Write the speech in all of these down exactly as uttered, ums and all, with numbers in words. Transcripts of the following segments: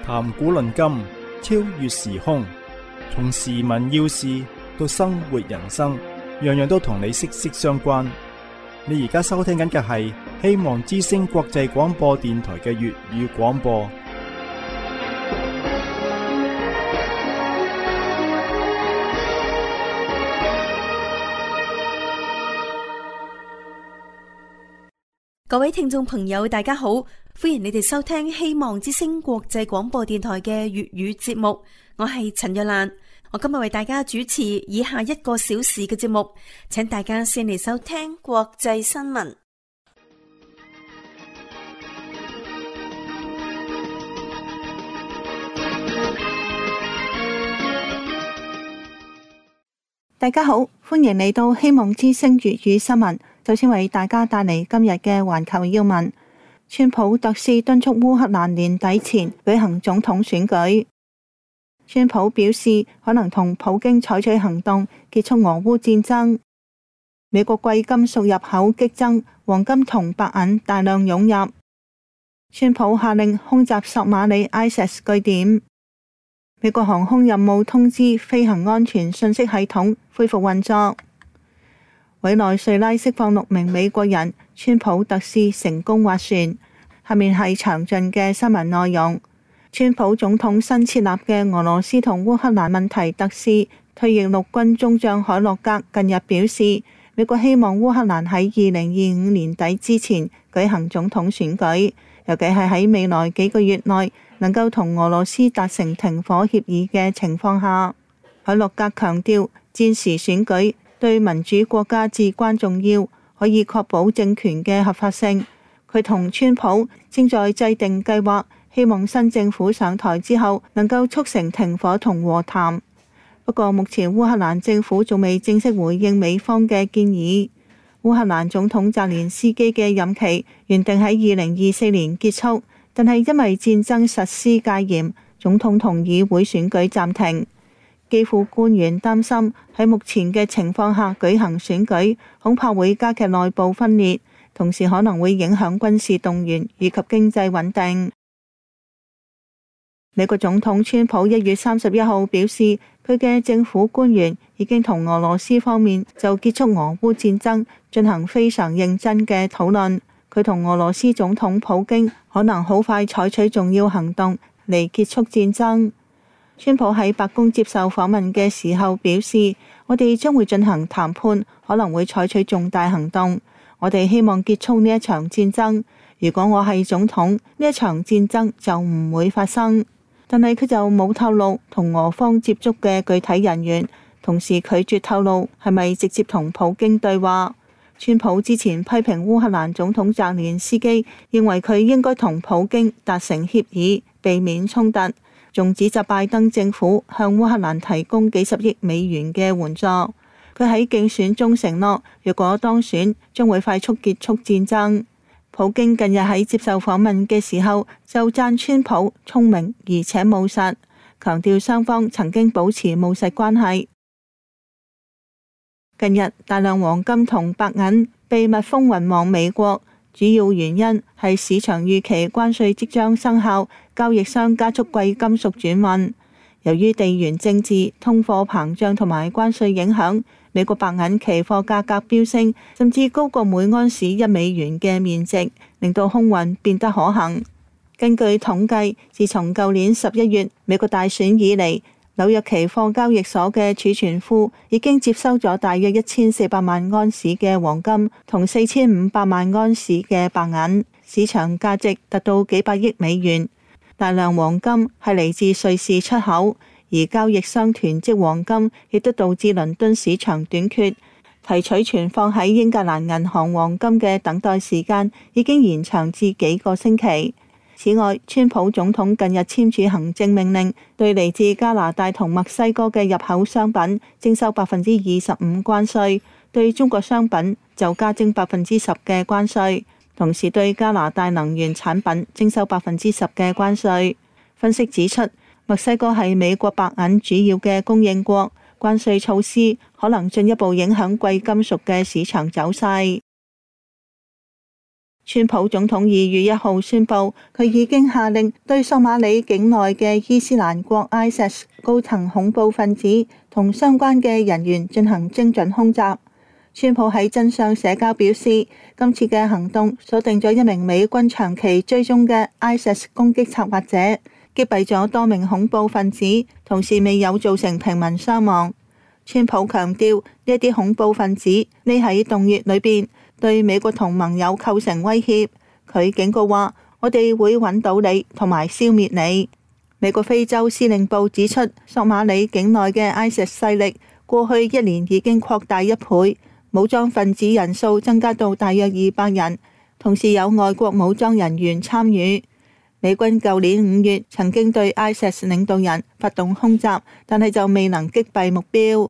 談古論今，超越時空，從時聞要事到生活人生，樣樣都同你息息相關。你而家收聽緊嘅係希望之聲國際廣播電台嘅粵語廣播。 各位聽眾朋友，大家好，歡迎你哋收聽希望之聲國際廣播電台嘅粵語節目。我係陳若蘭，我今日為大家主持以下一個小時嘅節目，請大家先嚟收聽國際新聞。 大家好，歡迎嚟到希望之聲粵語新聞。首先為大家帶嚟今日嘅環球要聞。川普特使敦促烏克蘭年底前舉行總統選舉。川普表示可能同普京採取行動結束俄烏戰爭。美國貴金屬入口激增，黃金同白銀大量湧入。川普下令空襲索馬里 I S I S 據點。美國航空任務通知飛行安全信息系統恢復運作。委內瑞拉釋放六名美國人，川普特使成功斡旋。下面係詳盡嘅新聞內容。川普總統新設立嘅俄羅斯同烏克蘭問題特使退役陸軍中將海洛格近日表示，美國希望烏克蘭喺二零二五年底之前舉行總統選舉，尤其係喺未來幾個月內能夠同俄羅斯達成停火協議嘅情況下。海洛格強調，戰時選舉對民主國家至關重要，可以確保政權嘅合法性。佢同川普正在制定計劃，希望新政府上台之後能夠促成停火同和談。不過目前烏克蘭政府仲未正式回應美方嘅建議。烏克蘭總統澤連斯基嘅任期原定喺二零二四年結束，但係因為戰爭實施戒嚴，總統同議會選舉暫停。基輔官員擔心喺目前嘅情況下舉行選舉，恐怕會加劇內部分裂，同時可能會影響軍事動員以及經濟穩定。美國總統川普一月三十一號表示，佢嘅政府官員已經同俄羅斯方面就結束俄烏戰爭進行非常認真嘅討論。佢同俄羅斯總統普京可能好快採取重要行動嚟結束戰爭。川普喺白宮接受訪問嘅時候表示，我哋將會進行談判，可能會採取重大行動。我哋希望結束呢一場戰爭。如果我係總統，呢一場戰爭就唔會發生。但係佢就冇透露同俄方接觸嘅具體人員，同時拒絕透露係咪直接同普京對話。川普之前批評烏克蘭總統澤連斯基，認為佢應該同普京達成協議，避免衝突。仲指責拜登政府向烏克蘭提供幾十億美元嘅援助。佢喺競選中承諾，若果當選，將會快速結束戰爭。普京近日喺接受訪問嘅時候，就讚川普聰明而且務實，強調雙方曾經保持務實關係。近日大量黃金同白銀秘密風運往美國，主要原因係市場預期關稅即將生效，交易商加速貴金屬轉運。由於地緣政治、通貨膨脹同埋關稅影響，美國白銀期貨價格飆升，甚至高過每盎司一美元嘅面值，令到空運變得可行。根據統計，自從舊年十一月美國大選以嚟，紐約期貨交易所嘅儲存庫已經接收咗大約一千四百萬盎司嘅黃金同四千五百萬盎司嘅白銀，市場價值達到幾百億美元。大量黃金係嚟自瑞士出口，而交易商囤積黃金亦都導致倫敦市場短缺，提取存放喺英格蘭銀行黃金嘅等待時間已經延長至幾個星期。此外，川普總統近日簽署行政命令，對嚟自加拿大同墨西哥嘅入口商品徵收百分之二十五關稅，對中國商品就加徵百分之十嘅關稅。同時對加拿大能源產品徵收百分之十嘅關稅。分析指出，墨西哥係美國白銀主要嘅供應國，關稅措施可能進一步影響貴金屬嘅市場走勢。 川普總統二月一號宣布，佢已經下令對索馬里境內嘅伊斯蘭國 I S I S 高層恐怖分子同相關嘅人員進行精準空襲。川普喺真相社交表示，今次嘅行動鎖定咗一名美軍長期追蹤嘅 I S I S 攻擊策劃者，擊斃咗多名恐怖分子，同時未有造成平民傷亡。川普強調，呢啲恐怖分子匿喺洞穴裏邊，對美國同盟友構成威脅。佢警告話，我哋會揾到你同埋消滅你。美國非洲司令部指出，索馬里境內嘅 I S I S 勢力過去一年已經擴大一倍，武裝分子人數增加到大約二百人，同時有外國武裝人員參與。美軍舊年五月曾經對 I S I S 領導人發動空襲，但係就未能擊斃目標。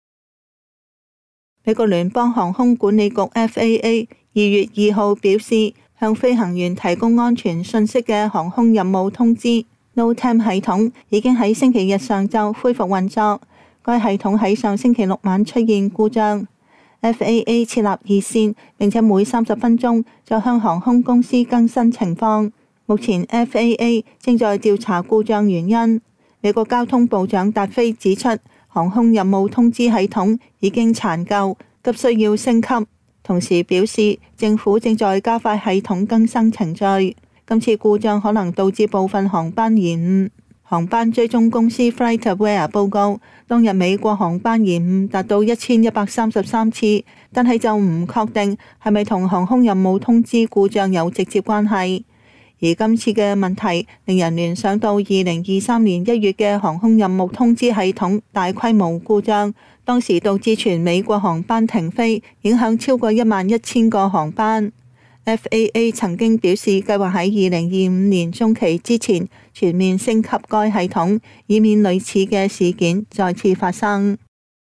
美國聯邦航空管理局 F A A 二月二號表示，向飛行員提供安全信息嘅航空任務通知 NOTAM 系統已經喺星期日上晝恢復運作。該系統喺上星期六晚出現故障。F A A 設立熱線，並且每三十分鐘就向航空公司更新情況。目前 F A A 正在調查故障原因。美國交通部長達菲指出，航空任務通知系統已經殘舊，急需要升級。同時表示，政府正在加快系統更新程序。今次故障可能導致部分航班延誤。航班追蹤公司 FlightAware 報告，當日美國航班延誤達到一千一百三十三次，但係就唔確定係咪同航空任務通知故障有直接關係。而今次嘅問題令人聯想到二零二三年一月嘅航空任務通知系統大規模故障，當時導致全美國航班停飛，影響超過一萬一千個航班。F A A 曾經表示，計劃喺二零二五年中期之前全面升級該系統，以免類似嘅事件再次發生。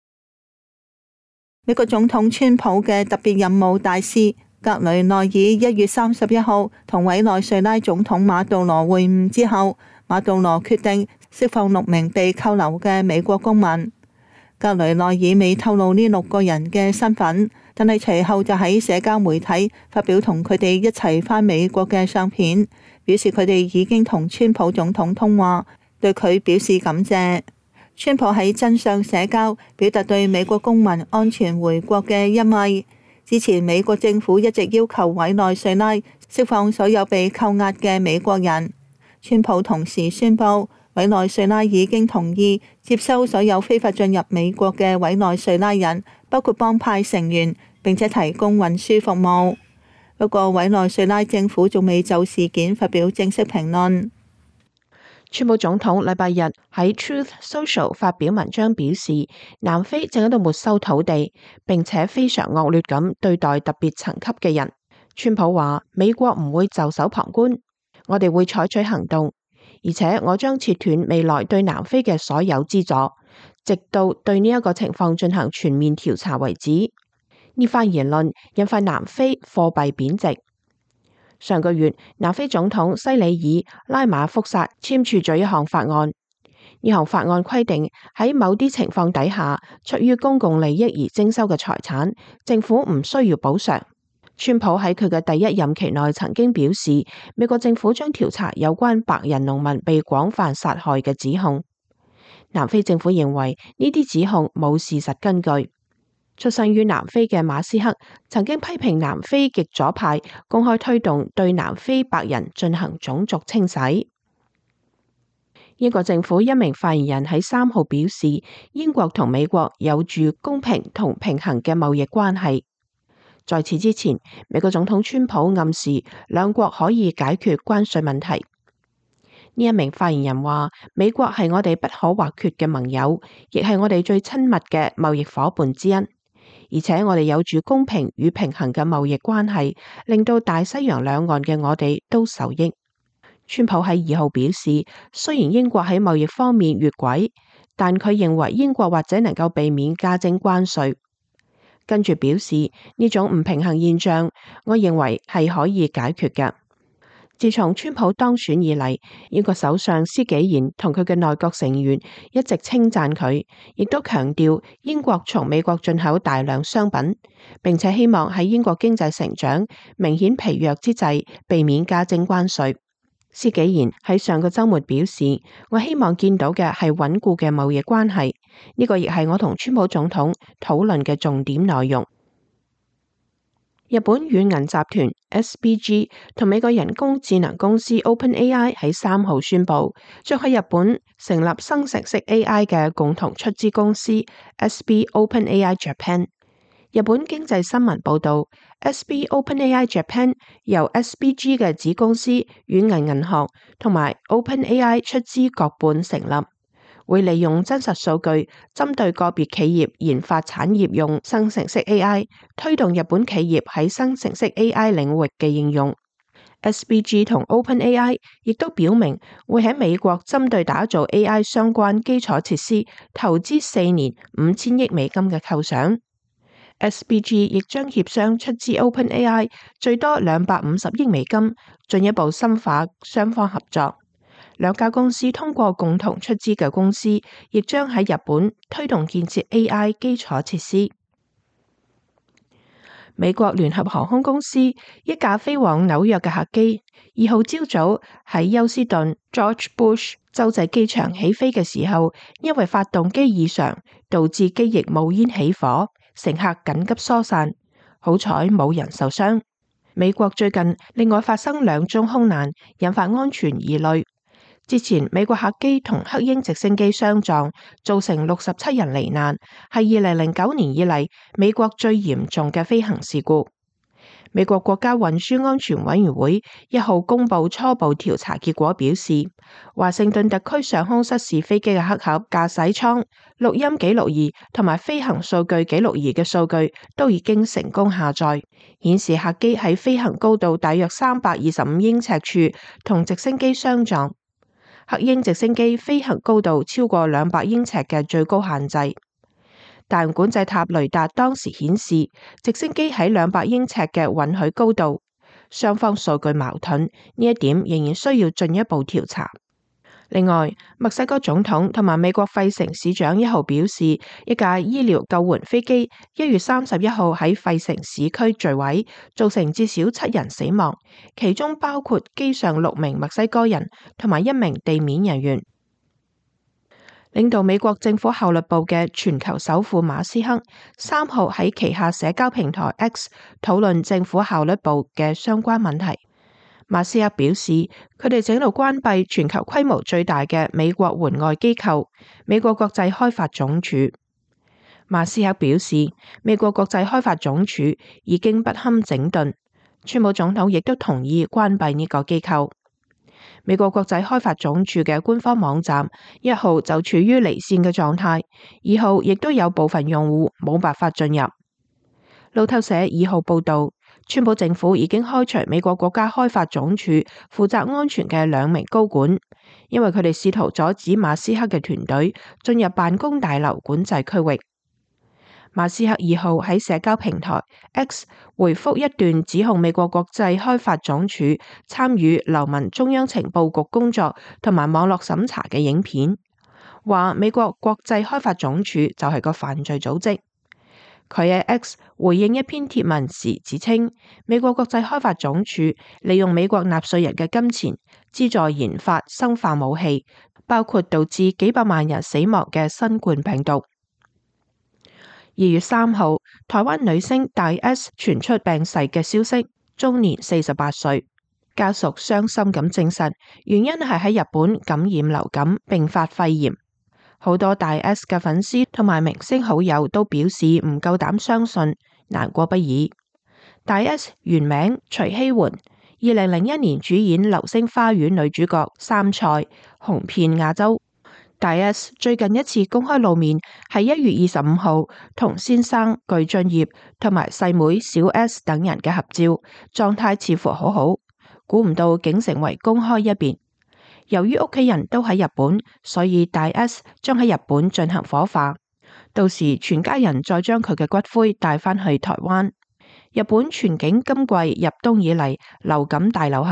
美國總統川普嘅特別任務大使格雷內爾一月三十一號同委內瑞拉總統馬杜羅會晤之後，馬杜羅決定釋放六名被扣留嘅美國公民。格雷內爾未透露呢六個人嘅身份，但係隨後就喺社交媒體發表同佢哋一齊返美國嘅相片，表示佢哋已經同川普總統通話，對佢表示感謝。川普喺真相社交表達對美國公民安全回國嘅欣慰。之前美國政府一直要求委內瑞拉釋放所有被扣押嘅美國人。川普同時宣布，委內瑞拉已經同意接收所有非法進入美國嘅委內瑞拉人，包括幫派成員，並且提供運輸服務。不過委內瑞拉政府仲未就事件發表正式評論。 川普總統禮拜日喺 Truth Social 發表文章表示，南非正喺度沒收土地，並且非常惡劣咁對待特別層級嘅人。川普話：美國唔會袖手旁觀，我哋會採取行動，而且我將切斷未來對南非嘅所有資助，直到對呢一個情況進行全面調查為止。呢番言論引發南非貨幣貶值。上個月，南非總統西里爾拉馬福薩簽署咗一項法案。呢項法案規定，喺某啲情況底下，出於公共利益而徵收嘅財產，政府唔需要補償。川普喺佢嘅第一任期內曾經表示，美國政府將調查有關白人農民被廣泛殺害嘅指控。南非政府認為呢啲指控冇事實根據。出生於南非嘅馬斯克曾經批評南非極左派公開推動對南非白人進行種族清洗。英國政府一名發言人喺三號表示，英國同美國有住公平同平衡嘅貿易關係。在此之前，美國總統川普暗示兩國可以解決關稅問題。呢一名發言人話，美國係我哋不可或缺嘅盟友，亦係我哋最親密嘅貿易夥伴之一。而且我哋有住公平與平衡嘅貿易關係，令到大西洋兩岸嘅我哋都受益。川普喺二號表示，雖然英國喺貿易方面越軌，但佢認為英國或者能夠避免加徵關稅。跟住表示，呢種唔平衡現象，我認為係可以解決嘅。 自從川普當選以嚟，英國首相施紀賢同佢嘅內閣成員一直稱讚佢，亦都強調英國從美國進口大量商品，並且希望喺英國經濟成長明顯疲弱之際，避免加徵關稅。施紀賢喺上個週末表示，我希望見到嘅係穩固嘅貿易關係，呢個亦係我同川普總統討論嘅重點內容。日本軟銀集團 S B G 同美國人工智能公司 OpenAI 喺三號宣布，將喺日本成立生成式 A I 嘅共同出資公司 S B OpenAI Japan。日本經濟新聞報道 ，S B OpenAI Japan 由 S B G 嘅子公司軟銀銀行同埋 OpenAI 出資各半成立。會利用真實數據，針對個別企業研發產業用生成式 A I， 推動日本企業喺生成式 A I 領域嘅應用。S B G 同 OpenAI 亦都表明會喺美國針對打造 A I 相關基礎設施投資四年五千億美金嘅構想。S B G 亦將協商出資 OpenAI 最多兩百五十億美金，進一步深化雙方合作。兩家公司通過共同出資嘅公司，亦將喺日本推動建設 A I 基礎設施。美國聯合航空公司一架飛往紐約嘅客機，二號朝早喺休斯頓 George Bush 洲際機場起飛嘅時候，因為發動機異常，導致機翼冒煙起火，乘客緊急疏散，好彩冇人受傷。美國最近另外發生兩宗空難，引發安全疑慮。之前美國客機同黑鷹直升機相撞，造成六十七人罹難，係二零零九年以嚟美國最嚴重嘅飛行事故。美國國家運輸安全委員會一號公布初步調查結果，表示華盛頓特區上空失事飛機嘅黑盒、駕駛艙、錄音記錄儀同埋飛行數據記錄儀嘅數據都已經成功下載，顯示客機喺飛行高度大約三百二十五英尺處同直升機相撞。黑鷹直升機飛行高度超過兩百英尺嘅最高限制，但管制塔雷達當時顯示直升機喺兩百英尺嘅允許高度，雙方數據矛盾，呢一點仍然需要進一步調查。另外，墨西哥總統同埋美國費城市長一號表示，一架醫療救援飛機一月三十一號喺費城市區墜毀，造成至少七人死亡，其中包括機上六名墨西哥人同埋一名地面人員。領導美國政府效率部嘅全球首富馬斯克三號喺旗下社交平台 X 討論政府效率部嘅相關問題。馬斯克表示，佢哋正喺度關閉全球規模最大嘅美國援外機構——美國國際開發總署。馬斯克表示，美國國際開發總署已經不堪整頓，川普總統亦都同意關閉呢個機構。美國國際開發總署嘅官方網站一號就處於離線嘅狀態，二號亦都有部分用戶冇辦法進入。路透社二號報道，川普政府已經開除美國國家開發總署負責安全嘅兩名高管，因為佢哋試圖阻止馬斯克嘅團隊進入辦公大樓管制區域。馬斯克二號喺社交平台 X 回覆一段指控美國國際開發總署參與流氓中央情報局工作同埋網絡審查嘅影片，話美國國際開發總署就係個犯罪組織。佢喺 X 回應一篇貼文時指稱，美國國際開發總署利用美國納稅人嘅金錢資助研發生化武器，包括導致幾百萬人死亡嘅新冠病毒。二月三號，台灣女星大 S 傳出病逝嘅消息，終年四十八歲。家屬傷心咁證實，原因係喺日本感染流感並發肺炎。好多大 S 嘅粉絲同埋明星好友都表示唔夠膽相信，難過不已。大 S 原名徐熙媛，二零零一年主演《流星花園》女主角杉菜，紅遍亞洲。大 S 最近一次公開露面係一月二十五號，同先生具俊曄同埋細妹小 S 等人嘅合照，狀態似乎好好，估唔到竟成為公開一面。由於屋企人都喺日本，所以大 S 將喺日本進行火化，到時全家人再將佢嘅骨灰帶返去台灣。日本全境今季入冬以嚟流感大流行，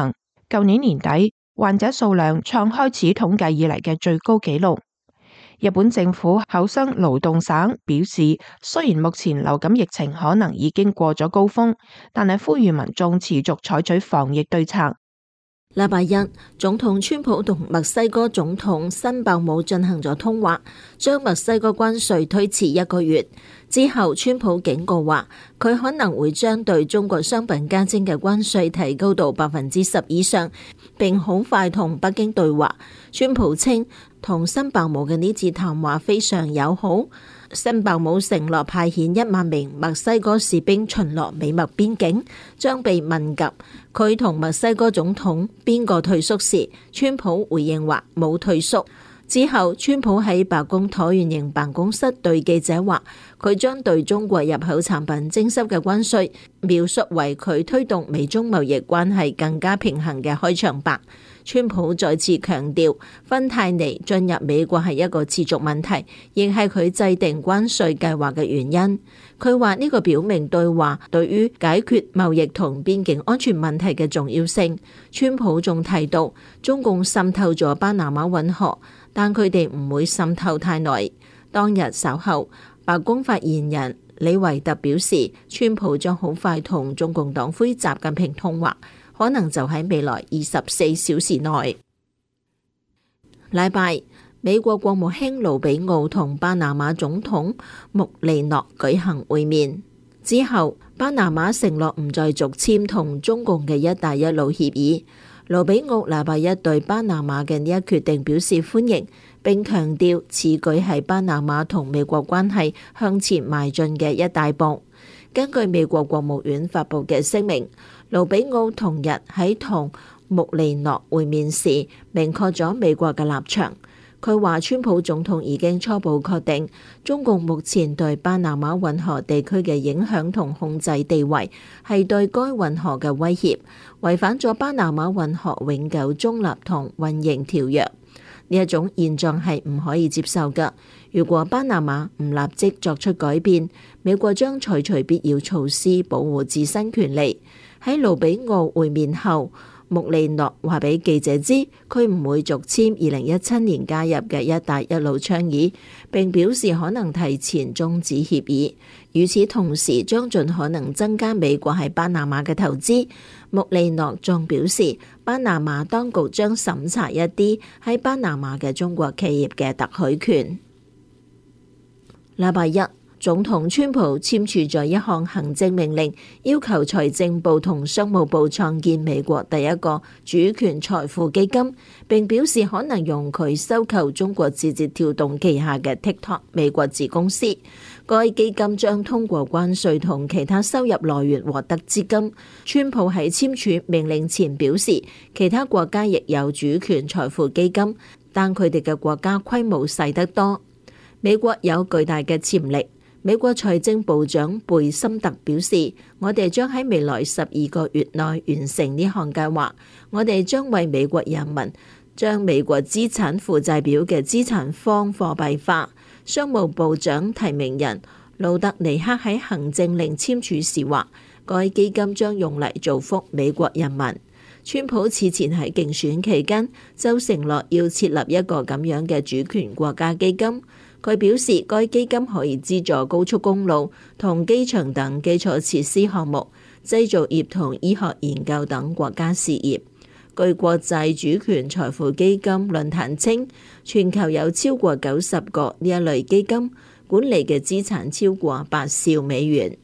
舊年年底患者數量創開始統計以嚟嘅最高紀錄。日本政府厚生勞動省表示，雖然目前流感疫情可能已經過咗高峰，但係呼籲民眾持續採取防疫對策。 禮拜一，總統川普同墨西哥總統辛鮑姆進行咗通話，將墨西哥關稅推遲一個月。之後，川普警告話，佢可能會將對中國商品加徵嘅關稅提高到百分之十以上，並好快同北京對話。川普稱同辛鮑姆嘅呢次談話非常友好。辛鮑姆承諾派遣一萬名墨西哥士兵巡邏美墨邊境。將被問及佢同墨西哥總統邊個退縮時，川普回應話冇退縮。之後，川普喺白宮橢圓形辦公室對記者話，佢將對中國入口產品徵收嘅關稅描述為佢推動美中貿易關係更加平衡嘅開場白。川普再次強調，芬太尼進入美國係一個持續問題，亦係佢制定關稅計劃嘅原因。佢話呢個表明對話對於解決貿易同邊境安全問題嘅重要性。川普仲提到，中共滲透咗巴拿馬運河，但佢哋唔會滲透太耐。當日稍後，白宮發言人李維特表示，川普將好快同中共黨魁習近平通話，可能就喺未來二十四小時內。禮拜，美國國務卿盧比奧同巴拿馬總統穆利諾舉行會面之後，巴拿馬承諾唔再續簽同中共嘅一帶一路協議。盧比奧禮拜一對巴拿馬嘅呢一決定表示歡迎，並強調此舉係巴拿馬同美國關係向前邁進嘅一大步。根據美國國務院發布嘅聲明，盧比奧同日喺同穆利諾會面時，明確咗美國嘅立場。佢話川普總統已經初步確定，中共目前對巴拿馬運河地區嘅影響同控制地位係對該運河嘅威脅，違反咗巴拿馬運河永久中立同運營條約。呢一種現狀係唔可以接受嘅。如果巴拿馬唔立即作出改變，美國將採取必要措施保護自身權利。喺盧比奧會面後，穆利諾話俾記者知，佢唔會續簽二零一七年加入嘅一帶一路倡議，並表示可能提前終止協議。與此同時，將盡可能增加美國喺巴拿馬嘅投資。穆利諾仲表示，巴拿馬當局將審查一啲喺巴拿馬嘅中國企業嘅特許權。禮拜一，總統川普簽署咗一項行政命令，要求財政部同商務部創建美國第一個主權財富基金，並表示可能容許收購中國字節跳動旗下嘅 TikTok 美國子公司。該基金將通過關稅同其他收入來源獲得資金。川普喺簽署命令前表示，其他國家亦有主權財富基金，但佢哋嘅國家規模細得多。美國有巨大嘅潛力。美國財政部長貝森特表示，我哋將喺未來十二個月內完成呢項計劃。我哋將為美國人民將美國資產負債表嘅資產方貨幣化。商務部長提名人魯德尼克喺行政令簽署時話，該基金將用嚟造福美國人民。川普此前喺競選期間就承諾要設立一個咁樣嘅主權國家基金。佢表示，該基金可以資助高速公路同機場等基礎設施項目、製造業同醫學研究等國家事業。據國際主權財富基金論壇稱，全球有超過九十個呢一類基金，管理嘅資產超過八兆美元。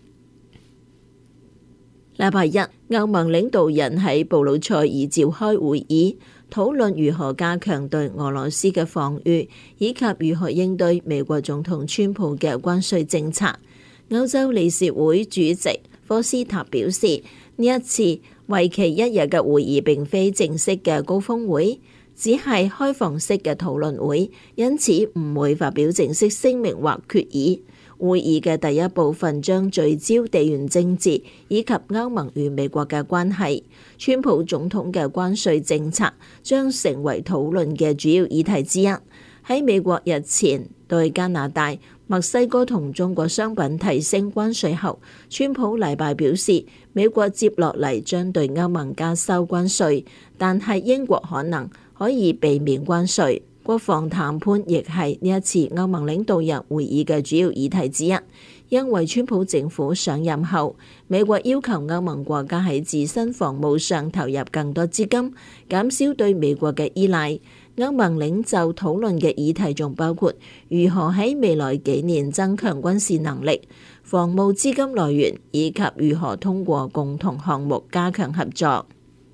禮拜一，歐盟領導人喺布魯塞爾召開會議，討論如何加強對俄羅斯嘅防禦，以及如何應對美國總統川普嘅關稅政策。歐洲理事會主席科斯塔表示，呢一次為期一日嘅會議並非正式嘅高峰會，只係開放式嘅討論會，因此唔會發表正式聲明或決議。會議嘅第一部分將聚焦地緣政治以及歐盟與美國嘅關係。川普總統嘅關稅政策將成為討論嘅主要議題之一。喺美國日前對加拿大、 墨西哥同中國商品提升關稅後，川普禮拜表示，美國接落嚟將對歐盟加收關稅，但係英國可能可以避免關稅。國防談判亦係呢一次歐盟領導人會議嘅主要議題之一，因為川普政府上任後，美國要求歐盟國家喺自身防務上投入更多資金，減少對美國嘅依賴。歐盟領袖討論嘅議題仲包括如何喺未來幾年增強軍事能力、防務資金來源，以及如何通過共同項目加強合作。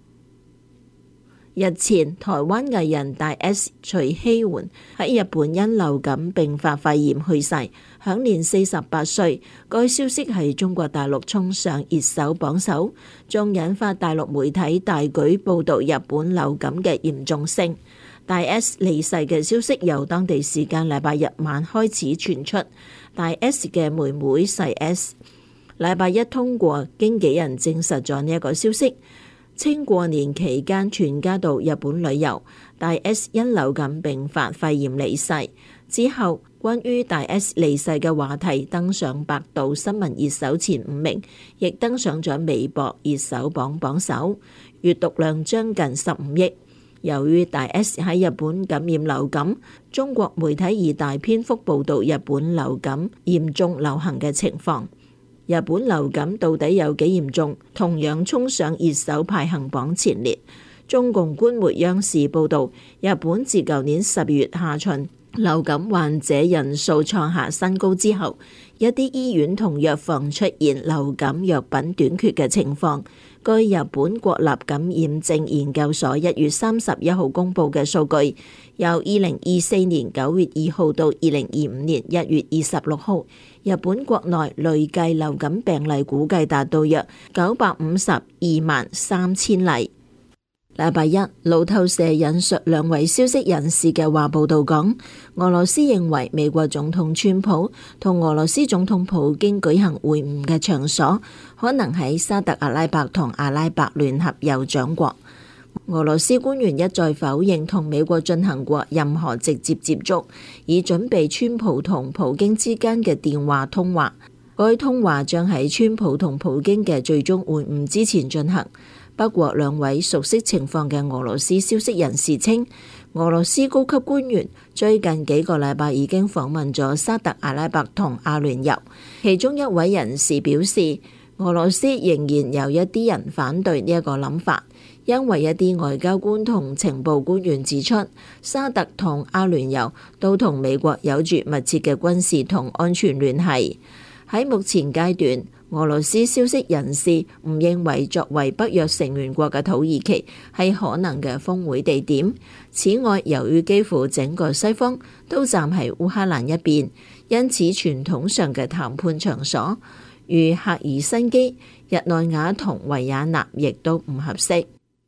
日前，台灣藝人大 S 徐熙媛喺日本因流感併發肺炎去世，享年四十八歲。該消息喺中國大陸衝上熱搜榜首，仲引發大陸媒體大舉報導日本流感嘅嚴重性。大 S 離世嘅消息由當地時間禮拜日晚開始傳出，大 S 嘅妹妹細 S 禮拜一通過經紀人證實咗呢一個消息，稱過年期間全家到日本旅遊，大 S 因流感併發肺炎離世。之後，關於大 S 離世嘅話題登上百度新聞熱搜前五名，亦登上咗微博熱搜榜榜首，閱讀量將近十五億。由於大 S 喺日本感染流感，中國媒體以大篇幅報導日本流感嚴重流行嘅情況。日本流感到底有幾嚴重？同樣衝上熱搜排行榜前列。中共官媒央視報導，日本自舊年十月下旬流感患者人數創下新高之後，一啲醫院同藥房出現流感藥品短缺嘅情況。據日本國立感染症研究所一月三十一號公佈嘅數據，由二零二四年九月二號到二零二五年一月二十六號，日本國內累計流感病例估計達到約九百五十二萬三千例。禮拜一，路透社引述兩位消息人士嘅話報道講，俄羅斯認為美國總統川普同俄羅斯總統普京舉行會晤嘅場所，可能喺沙特阿拉伯同阿拉伯聯合酋長國。俄羅斯官員一再否認同美國進行過任何直接接觸，以準備川普同普京之間嘅電話通話。該通話將喺川普同普京嘅最終會晤之前進行。不過，兩位熟悉情況嘅俄羅斯消息人士稱，俄羅斯高級官員最近幾個禮拜已經訪問咗沙特阿拉伯同阿聯酋。其中一位人士表示，俄羅斯仍然有一啲人反對呢一個諗法，因為一啲外交官同情報官員指出，沙特同阿聯酋都同美國有住密切嘅軍事同安全聯繫。喺目前階段，俄羅斯消息人士唔認為作為北約成員國嘅土耳其係可能嘅峰會地點。此外，由於幾乎整個西方都站喺烏克蘭一邊，因此傳統上嘅談判場所如赫爾辛基、日內瓦同維也納亦都唔合適。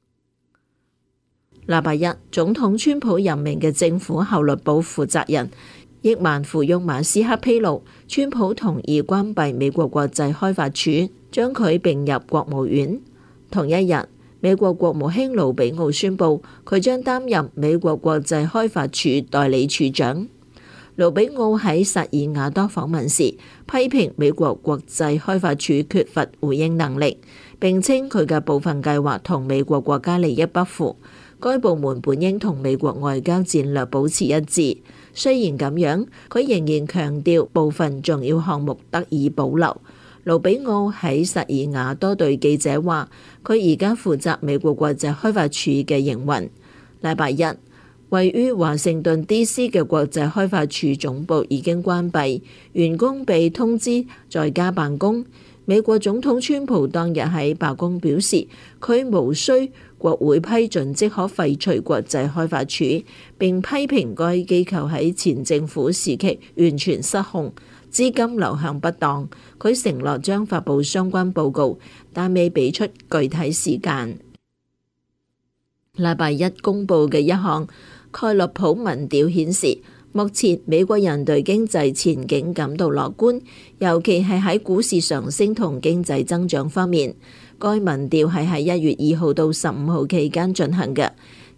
禮拜一，總統川普任命嘅政府效率部負責人億萬富翁馬斯克披露，川普同意關閉美國國際開發署，將佢併入國務院。同一日，美國國務卿盧比奧宣布，佢將擔任美國國際開發署代理處長。盧比奧喺薩爾瓦多訪問時，批評美國國際開發署缺乏回應能力，並稱佢嘅部分計劃同美國國家利益不符。該部門本應同美國外交戰略保持一致。雖然咁樣，佢仍然強調部分重要項目得以保留。盧比奧喺薩爾瓦多對記者話，佢而家負責美國國際開發署嘅營運。禮拜一，位於華盛頓 D C 嘅國際開發署總部已經關閉，員工被通知在家辦公。美國總統川普當日喺白宮表示，佢無需國會批准即可廢除國際開發署，並批評該機構喺前政府時期完全失控，資金流向不當。佢承諾將發布相關報告，但未俾出具體時間。禮拜一公佈嘅一項蓋洛普民調顯示，目前美國人對經濟前景感到樂觀，尤其係喺股市上升同經濟增長方面。該民調係喺一月二號到十五號期間進行嘅，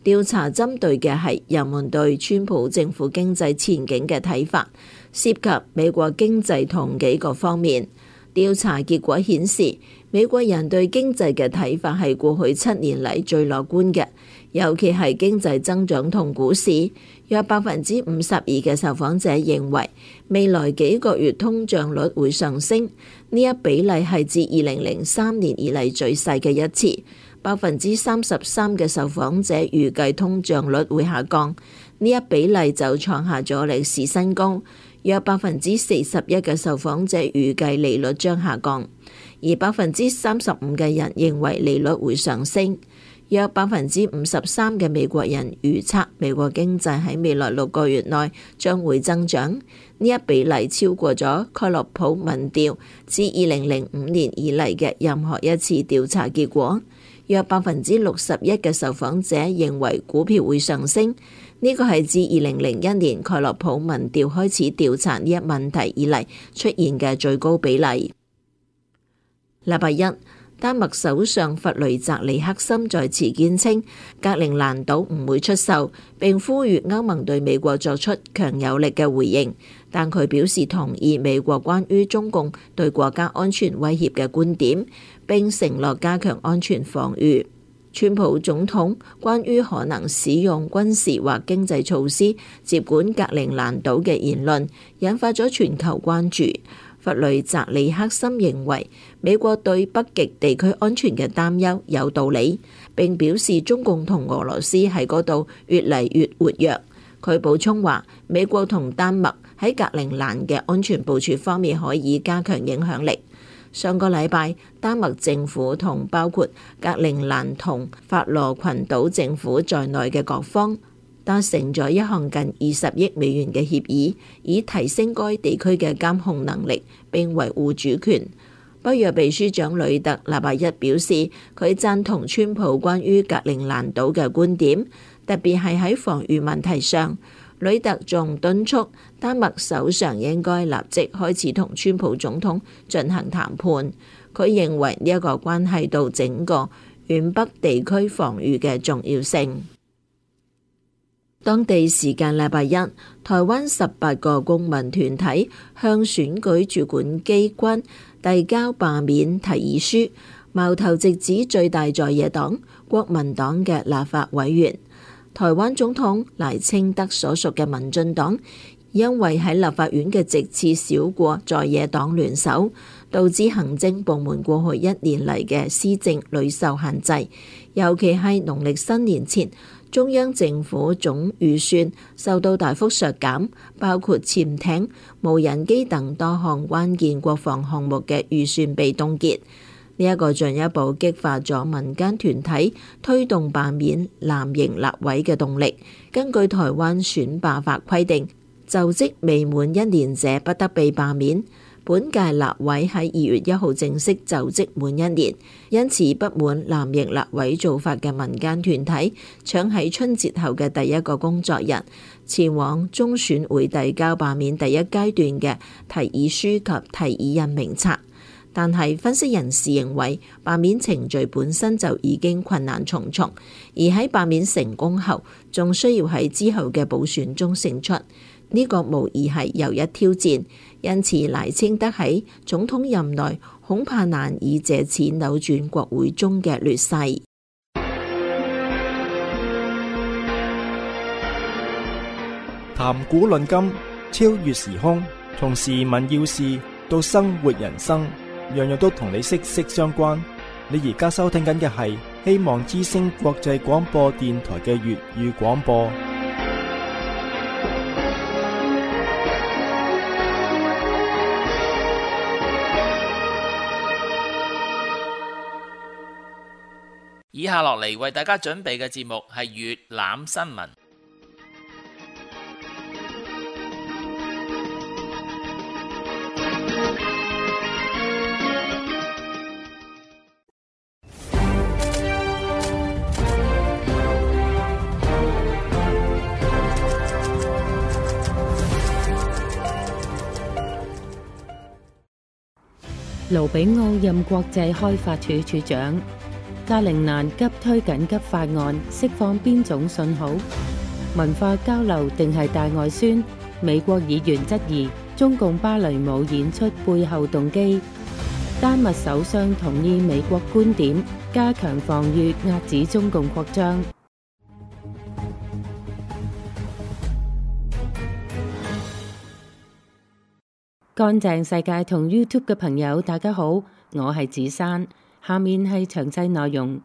調查針對嘅係人們對川普政府經濟前景嘅睇法，涉及美國經濟同幾個方面。調查結果顯示，美國人對經濟嘅睇法係過去七年嚟最樂觀嘅，尤其係經濟增長同股市。約百分之五十二嘅受訪者認為未來幾個月通脹率會上升，呢一比例係自二零零三年以嚟最細嘅一次。百分之三十三嘅受訪者預計通脹率會下降，呢一比例就創下咗歷史新高。約百分之四十一嘅受訪者預計利率將下降，而百分之三十五嘅人認為利率會上升。約百分之五十三嘅美國人預測美國經濟喺未來六個月內將會增長，呢一比例超過咗蓋洛普民調自二零零五年以嚟嘅任何一次調查結果。約百分之六十一嘅受訪者認為股票會上升，呢個係自二零零一年蓋洛普民調開始調查呢一問題以嚟出現嘅最高比例。禮拜一，丹麥首相弗雷澤里克森再次堅稱格陵蘭島唔會出售，並呼籲歐盟對美國作出強有力嘅回應，但佢表示同意美國關於中共對國家安全威脅嘅觀點，並承諾加強安全防禦。川普總統關於可能使用軍事或經濟措施接管格陵蘭島嘅言論引發咗全球關注。弗雷澤里克森認為美國對北極地區安全嘅擔憂有道理，並表示中共同俄羅斯喺嗰度越嚟越活躍。佢補充話，美國同丹麥喺格陵蘭嘅安全部署方面可以加強影響力。上個禮拜，丹麥政府同包括格陵蘭同法羅群島政府在內嘅各方達成咗一項近二十億美元嘅協議，以提升該地區嘅監控能力並維護主權。北約秘書長呂特禮拜一表示，佢贊同川普關於格陵蘭島嘅觀點，特別係喺防禦問題上。呂特仲敦促丹麥首相應該立即開始同川普總統進行談判。佢認為呢一個關係到整個遠北地區防禦嘅重要性。當地時間禮拜一，台灣十八個公民團體向選舉主管機關遞交罷免提議書，矛頭直指最大在野黨國民黨嘅立法委員。台灣總統賴清德所屬嘅民進黨，因為喺立法院嘅席次少過在野黨聯手，導致行政部門過去一年嚟嘅施政屢受限制，尤其係農曆新年前，中央政府總預算受到大幅削減，包括潛艇、無人機等多項關鍵國防項目嘅預算被凍結。呢一個進一步激發咗民間團體推動罷免藍營立委嘅動力。根據台灣選罷法規定，就職未滿一年者不得被罷免。本屆立委喺二月一號正式就職滿一年，因此不滿藍營立委做法嘅民間團體搶喺春節後嘅第一個工作日，前往中選會遞交罷免第一階段嘅提議書及提議人名冊。但係分析人士認為，罷免程序本身就已經困難重重，而喺罷免成功後，仲需要喺之後嘅補選中勝出，呢個無疑係又一挑戰。因此，賴清德喺總統任內恐怕難以借此扭轉國會中嘅劣勢。 談古論今，超越時空，從時聞要事到生活人生，樣樣都同你息息相關。你而家收聽緊嘅係希望之聲國際廣播電台嘅粵語廣播。 以下落嚟為大家準備嘅節目係粵覽新聞。 盧比奧任國際開發處處長， 格陵蘭急推緊急法案，釋放邊種信號？文化交流定係大外宣？美國議員質疑中共芭蕾舞演出背後動機。丹麥首相同意美國觀點，加強防禦，遏止中共擴張。乾淨世界同 YouTube 嘅朋友，大家好，我係子珊，下面係詳細內容。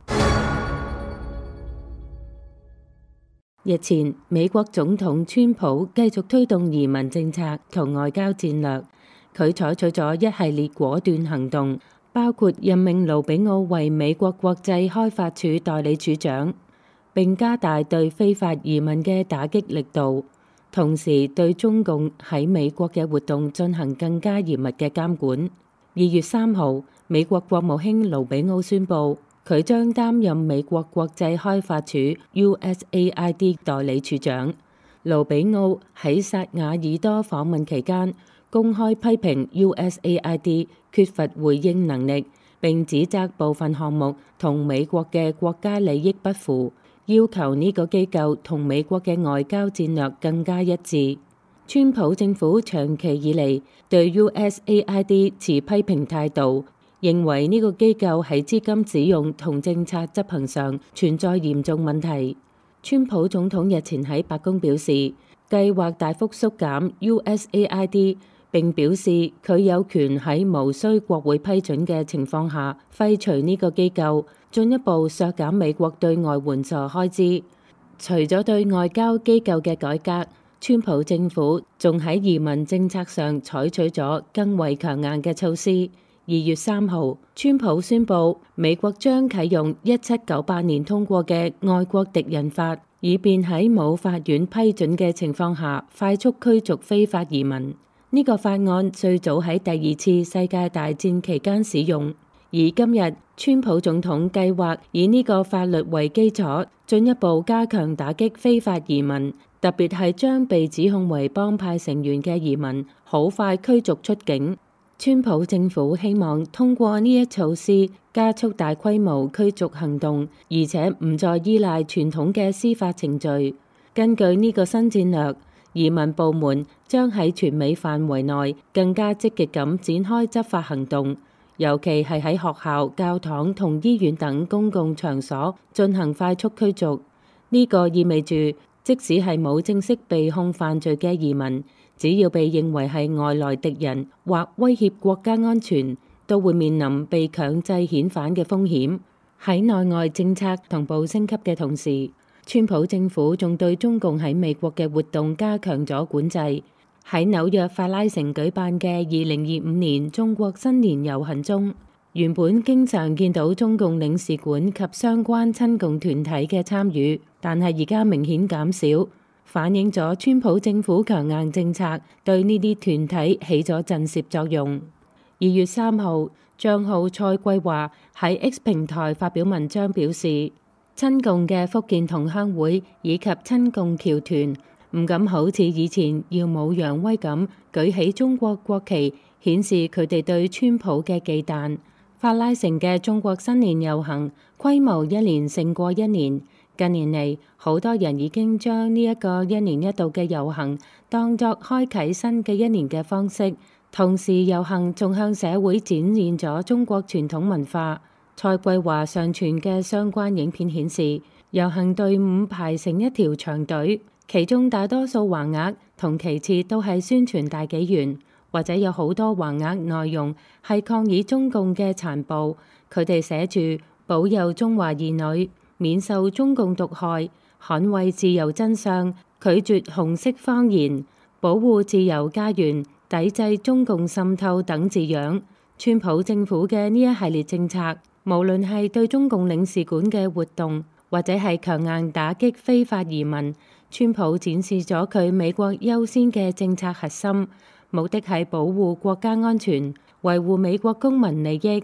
日前，美國總統川普繼續推動移民政策同外交戰略，佢採取咗一系列果斷行動，包括任命盧比奧為美國國際開發署代理處長，並加大對非法移民嘅打擊力度。同時對中共喺美國嘅活動進行更加嚴密嘅監管。二月三號，美國國務卿盧比奧宣布，佢將擔任美國國際開發署 U S A I D 代理處長。盧比奧喺薩瓦爾多訪問期間，公開批評 U S A I D 缺乏回應能力，並指責部分項目同美國嘅國家利益不符。要求呢個機構同美國嘅外交戰略更加一致。川普政府長期以嚟對 U S A I D 持批評態度，認為呢個機構喺資金使用同政策執行上存在嚴重問題。川普總統日前喺白宮表示，計劃大幅縮減 U S A I D， 並表示佢有權喺無需國會批准嘅情況下廢除呢個機構，進一步削減美國對外援助開支。除咗對外交機構嘅改革，川普政府仲喺移民政策上採取咗更為強硬嘅措施。二月三號，川普宣布美國將啟用一七九八年通過嘅外國敵人法，以便喺冇法院批准嘅情況下快速驅逐非法移民。呢個法案最早喺第二次世界大戰期間使用。而今日，川普總統計劃以呢個法律為基礎，進一步加強打擊非法移民，特別係將被指控為幫派成員嘅移民好快驅逐出境。川普政府希望通過呢一措施加速大規模驅逐行動，而且唔再依賴傳統嘅司法程序。根據呢個新戰略，移民部門將喺全美範圍內更加積極咁展開執法行動，尤其係喺學校、教堂同醫院等公共場所進行快速驅逐。呢個意味住，即使係冇正式被控犯罪嘅移民，只要被認為係外來敵人或威脅國家安全，都會面臨被強制遣返嘅風險。喺內外政策同步升級嘅同時，川普政府仲對中共喺美國嘅活動加強咗管制。喺紐約法拉盛舉辦嘅二零二五年中國新年遊行中，原本經常見到中共領事館及相關親共團體嘅參與，但係而家明顯減少，反映咗川普政府強硬政策對呢啲團體起咗震懾作用。二月三號，賬號蔡桂華喺 X 平台發表文章表示，親共嘅福建同鄉會以及親共僑團唔敢好似以前耀武揚威咁舉起中國國旗，顯示佢哋對川普嘅忌憚。法拉盛嘅中國新年遊行規模一年勝過一年，近年嚟好多人已經將呢一個一年一度嘅遊行當作開啟新嘅一年嘅方式，同時遊行仲向社會展現咗中國傳統文化。蔡桂華上傳嘅相關影片顯示，遊行隊伍排成一條長隊，其中大多數橫額同旗幟都係宣傳大紀元，或者有好多橫額內容係抗議中共嘅殘暴。佢哋寫住保佑中華兒女免受中共毒害，捍衛自由真相，拒絕紅色謊言，保護自由家園，抵制中共滲透等字樣。川普政府嘅呢一系列政策，無論係對中共領事館嘅活動，或者係強硬打擊非法移民，川普展示咗佢美國優先嘅政策核心，目的係保護國家安全，維護美國公民利益。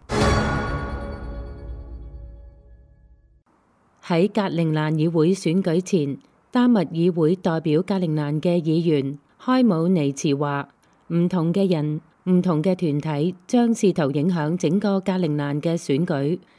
喺格陵蘭議會選舉前，丹麥議會代表格陵蘭嘅議員開姆尼茨話，唔同嘅人、唔同嘅團體將試圖影響整個格陵蘭嘅選舉。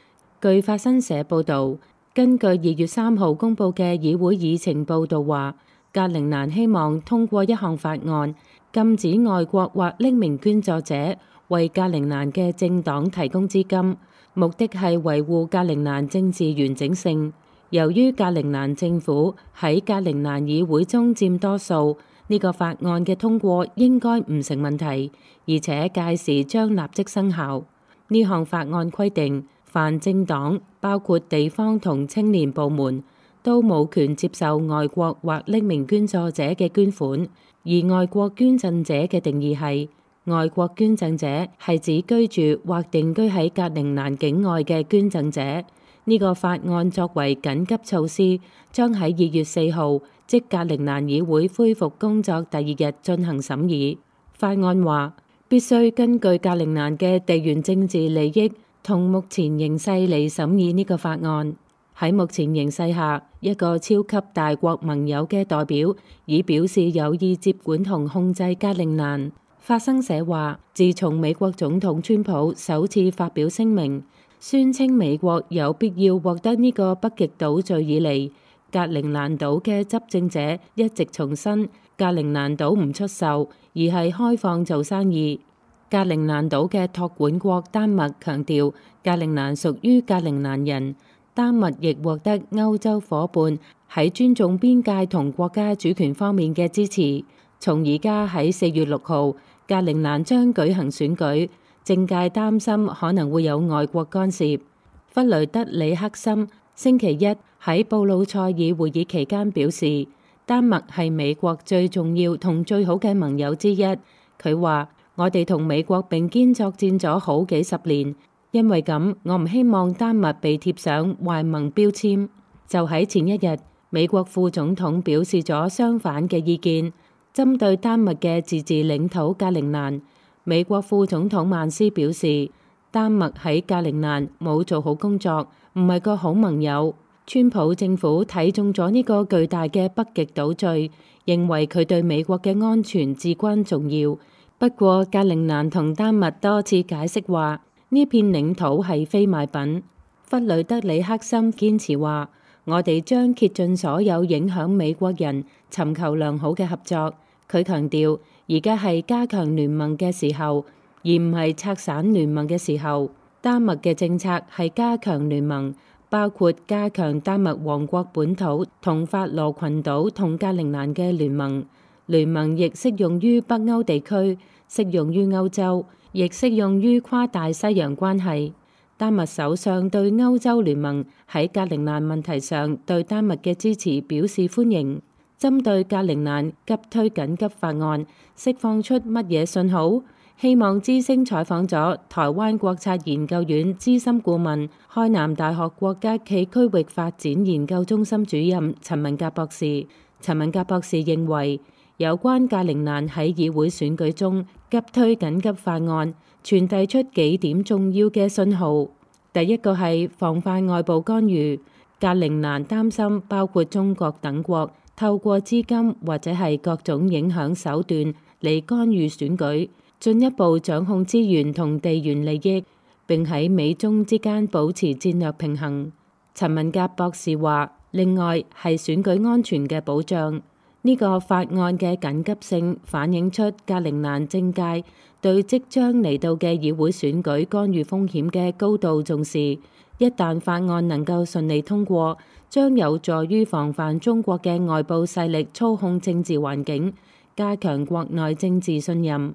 據法新社報導，根據二月三號公佈嘅議會議程報導話，格陵蘭希望通過一項法案，禁止外國或匿名捐助者為格陵蘭嘅政黨提供資金，目的係維護格陵蘭政治完整性。由於格陵蘭政府喺格陵蘭議會中佔多數，呢個法案嘅通過應該唔成問題，而且屆時將立即生效。呢項法案規定，凡政黨包括地方同青年部門都冇權接受外國或匿名捐助者嘅捐款，而外國捐贈者嘅定義係，外國捐贈者係指居住或定居喺格陵蘭境外嘅捐贈者。呢個法案作為緊急措施，將喺二月四號，即格陵蘭議會恢復工作第二日進行審議。法案話，必須根據格陵蘭嘅地緣政治利益同目前形勢嚟審議呢個法案。喺目前形勢下，一個超級大國盟友嘅代表已表示有意接管同控制格陵蘭。法新社話，自從美國總統川普首次發表聲明，宣稱美國有必要獲得呢個北極島嶼以嚟，格陵蘭島嘅執政者一直重申格陵蘭島唔出售，而係開放做生意。格陵蘭島嘅託管國丹麥強調，格陵蘭屬於格陵蘭人。丹麥亦獲得歐洲夥伴喺尊重邊界同國家主權方面嘅支持。從而家喺四月六號，格陵蘭將舉行選舉。政界擔心可能會有外國干涉。弗雷德里克森星期一喺布魯塞爾會議期間表示，丹麥係美國最重要同最好嘅盟友之一。佢話：我哋同美國並肩作戰咗好幾十年，因為咁，我唔希望丹麥被貼上壞盟標籤。就喺前一日，美國副總統表示咗相反嘅意見，針對丹麥嘅自治領土格陵蘭。美國副總統曼斯表示，丹麥喺格陵蘭冇做好工作，唔係個好盟友。川普政府睇中咗呢個巨大嘅北極島嶼，認為佢對美國嘅安全至關重要。不過，格陵蘭同丹麥多次解釋話，呢片領土係非賣品。弗雷德里克森堅持話，我哋將竭盡所有影響美國人，尋求良好嘅合作。佢強調，而家係加強聯盟嘅時候，而唔係拆散聯盟嘅時候。丹麥嘅政策係加強聯盟，包括加強丹麥王國本土同法羅群島同格陵蘭嘅聯盟。聯盟亦適用於北歐地區，適用於歐洲，亦適用於跨大西洋關係。丹麥首相對歐洲聯盟喺格陵蘭問題上對丹麥嘅支持表示歡迎。針對格陵蘭急推緊急法案，釋放出乜嘢信號？希望之聲採訪咗台灣國策研究院資深顧問、開南大學國家暨區域發展研究中心主任陳文甲博士。陳文甲博士認為，有關格陵蘭喺議會選舉中急推緊急法案，傳遞出幾點重要嘅信號。第一個係防範外部干預，格陵蘭擔心包括中國等國透過資金或者係各種影響手段嚟干預選舉，進一步掌控資源同地緣利益，並喺美中之間保持戰略平衡。陳文甲博士話，另外係選舉安全嘅保障。呢個法案嘅緊急性反映出格陵蘭政界對即將嚟到嘅議會選舉干預風險嘅高度重視。一旦法案能夠順利通過，將有助於防範中國嘅外部勢力操控政治環境，加強國內政治信任。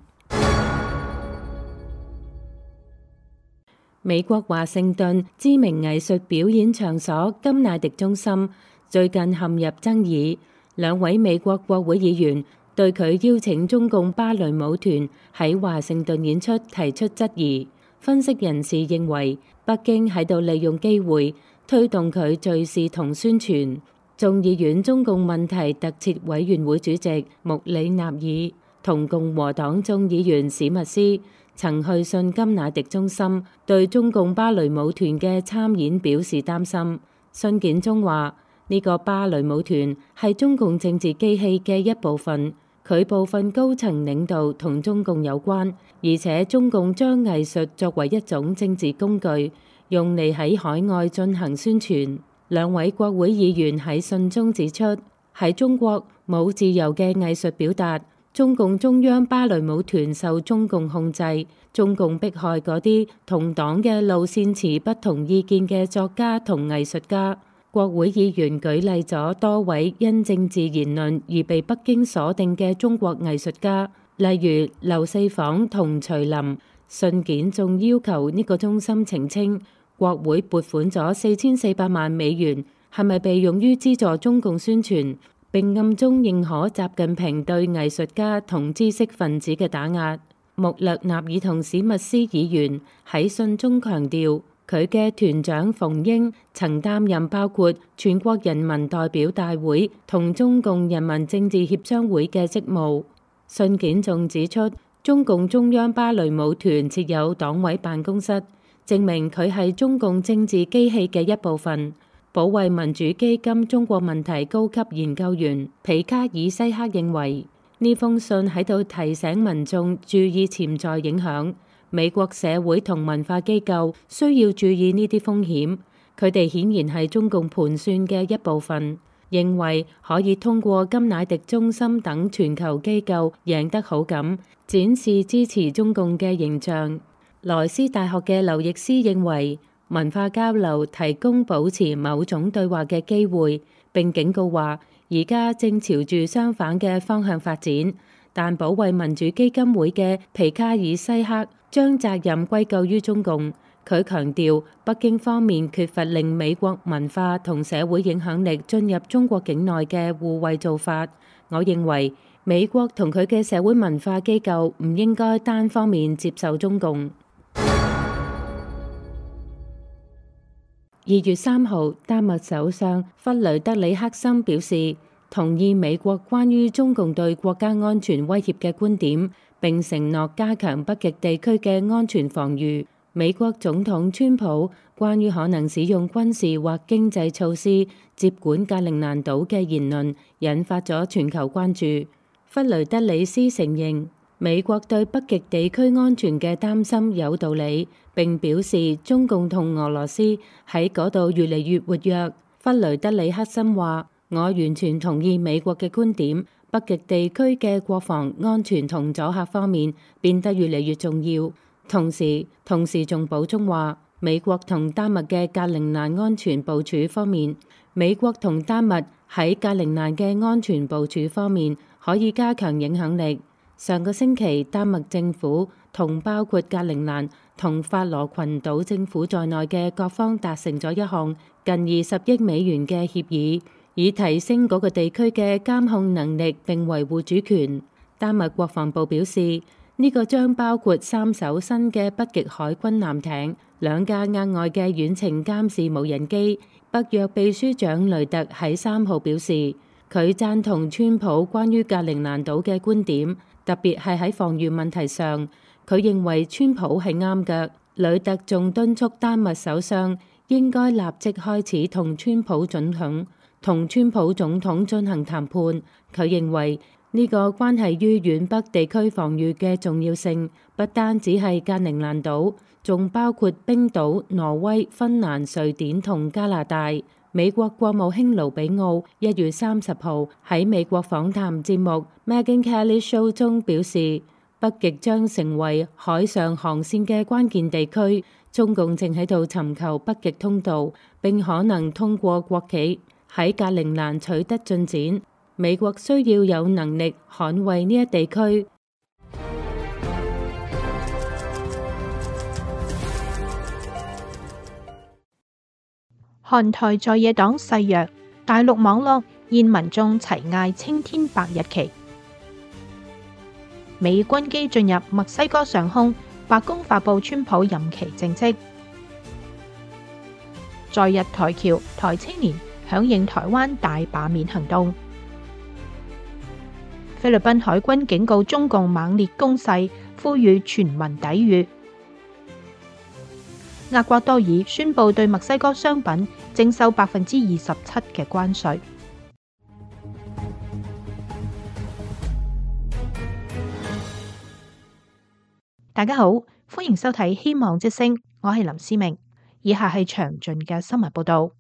美國華盛頓知名藝術表演場所甘迺迪中心最近陷入爭議。兩位美國國會議員對佢邀請中共芭蕾舞團喺華盛頓演出提出質疑。分析人士認為，北京喺度利用機會推動佢敘事同宣傳。眾議院中共問題特設委員會主席穆里納爾同共和黨眾議員史密斯曾去信甘迺迪中心，對中共芭蕾舞團嘅參演表示擔心。信件中話，呢個芭蕾舞團係中共政治機器嘅一部分，佢部分高層領導同中共有關，而且中共將藝術作為一種政治工具， 用嚟喺海外進行宣傳。兩位國會議員喺信中指出，喺中國冇自由嘅藝術表達，中共中央芭蕾舞團受中共控制，中共迫害嗰啲同黨嘅路線持不同意見嘅作家同藝術家。國會議員舉例咗多位因政治言論而被北京鎖定嘅中國藝術家，例如劉四舫同徐林。信件仲要求呢個中心澄清，國會撥款咗四千四百萬美元係咪被用於資助中共宣傳，並暗中認可習近平對藝術家同知識分子嘅打壓。穆勒納爾同史密斯議員喺信中強調，佢嘅團長馮英曾擔任包括全國人民代表大會同中共人民政治協商會嘅職務。信件仲指出，中共中央芭蕾舞團設有黨委辦公室，證明佢係中共政治機器嘅一部分。保衛民主基金中國問題高級研究員皮卡爾西克認為，呢封信喺度提醒民眾注意潛在影響。美國社會同文化機構需要注意呢啲風險，佢哋顯然係中共盤算嘅一部分，認為可以通過金乃迪中心等全球機構贏得好感，展示支持中共嘅形象。萊斯大學嘅劉易斯認為，文化交流提供保持某種對話嘅機會，並警告話而家正朝住相反嘅方向發展。但保衛民主基金會嘅皮卡爾西克將責任歸咎於中共。佢強調，北京方面缺乏令美國文化同社會影響力進入中國境內嘅互惠做法。我認為美國同佢嘅社會文化機構唔應該單方面接受中共。二月三號，丹麥首相弗雷德里克森表示同意美國關於中共對國家安全威脅嘅觀點，並承諾加強北極地區嘅安全防禦。美國總統川普關於可能使用軍事或經濟措施接管格陵蘭島嘅言論，引發咗全球關注。弗雷德里斯承認美國對北極地區安全嘅擔心有道理，並表示中共同俄羅斯喺嗰度越嚟越活躍。弗雷德里克森話：我完全同意美國嘅觀點，北極地區嘅國防安全同阻嚇方面變得越嚟越重要。同時，同時仲補充話，美國同丹麥嘅格陵蘭安全部署方面，美國同丹麥喺格陵蘭嘅安全部署方面可以加強影響力。上個星期，丹麥政府同包括格陵蘭同法羅群島政府在內嘅各方達成咗一項近二十億美元嘅協議，以提升嗰個地區嘅監控能力並維護主權。丹麥國防部表示，呢個將包括三艘新嘅北極海軍艦艇、兩架額外嘅遠程監視無人機。北約秘書長雷特喺三號表示，佢贊同川普關於格陵蘭島嘅觀點，特別係喺防禦問題上，佢認為川普係啱嘅。雷特仲敦促丹麥首相應該立即開始同川普總統同川普總統進行談判。佢認為呢個關係於遠北地區防禦嘅重要性，不單止係格陵蘭島，仲包括冰島、挪威、芬蘭、瑞典同加拿大。美國國務卿盧比奧一月三十號喺美國訪談節目 Megyn Kelly Show 中表示，北極將成為海上航線嘅關鍵地區，中共正喺度尋求北極通道，並可能通過國企喺格陵蘭取得進展。美國需要有能力捍衛呢一地區。 韓台在野黨誓約，大陸網絡現民眾齊嗌青天白日旗。美軍機進入墨西哥上空，白宮發布川普任期政績。在日台僑台青年響應台灣大罷免行動。菲律賓海軍警告中共猛烈攻勢，呼籲全民抵禦。厄瓜多爾宣布對墨西哥商品徵收百分之二十七嘅關稅。大家好，歡迎收睇《希望之聲》，我係林思明。 以下係詳盡嘅新聞報導。